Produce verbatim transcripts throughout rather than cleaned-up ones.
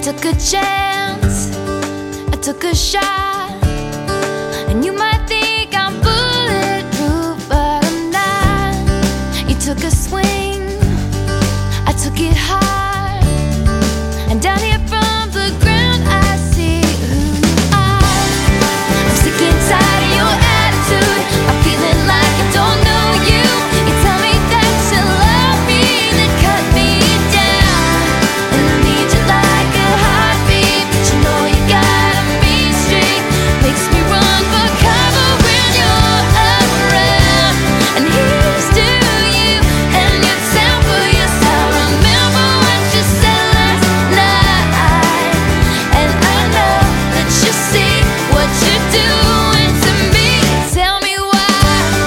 took a chance, I took a shot, and you might think I'm bulletproof, but I'm not. You took a swing, I took it hard, and down here from the ground I see who you are. I'm sick and tired of your attitude, I'm feeling like I don't know you. You tell me that you love me, then cut me down, and I need you like a heartbeat, but you know you got a mean streak. Makes me run for cover when you're around, and here's to you and your temper. Yes, I remember what you said last night, and I know that you see what you're doing to me. Tell me why.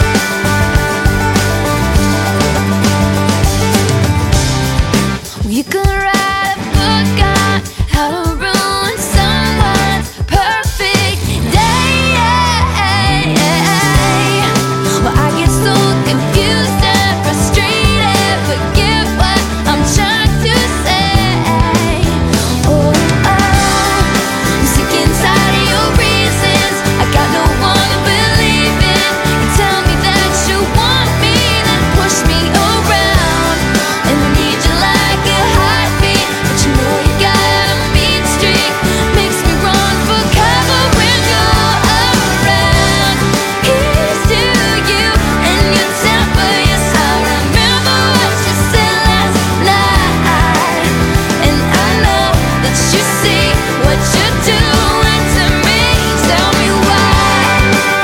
You could write a book on how to ruin someone's perfect day. Well, I get so confused and frustrated. Forget what I'm trying to say. Oh, oh, I'm sick and tired of your reasons. I got no one to believe in. You tell me that you want me, then push me around, and I need you like a heartbeat, but you know you got a mean streak. Makes me run for cover when you're around. Here's to you and your temper. Yes, I remember what you said last night, and I know that you see what you're doing to me. Tell me why.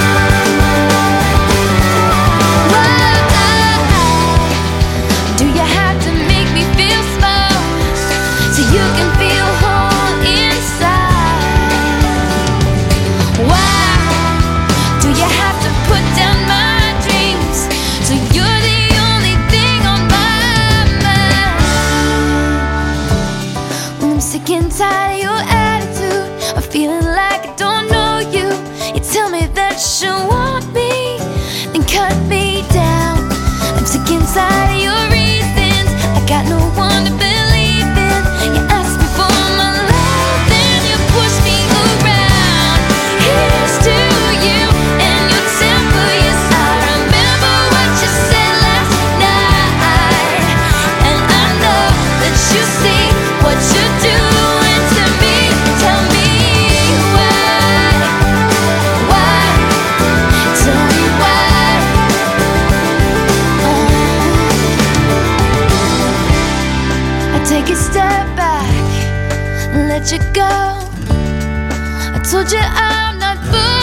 Why do you have to make me feel small so you can feel whole inside? Why do you have to put down my dreams so you're the only thing on my mind? When I'm sick and tired of your attitude, I'm feeling like I don't know you. You tell me that you want me, then cut me down. I'm sick and tired of your reasons. I got no one to believe in. You ask me for my love, then you push me around. Here's to you and your temper. Yes, I remember what you said last night, and I know that you see what you're doing to me. Tell me why, why? Tell me why. I take a step back and let you go. I told you I'm not fool.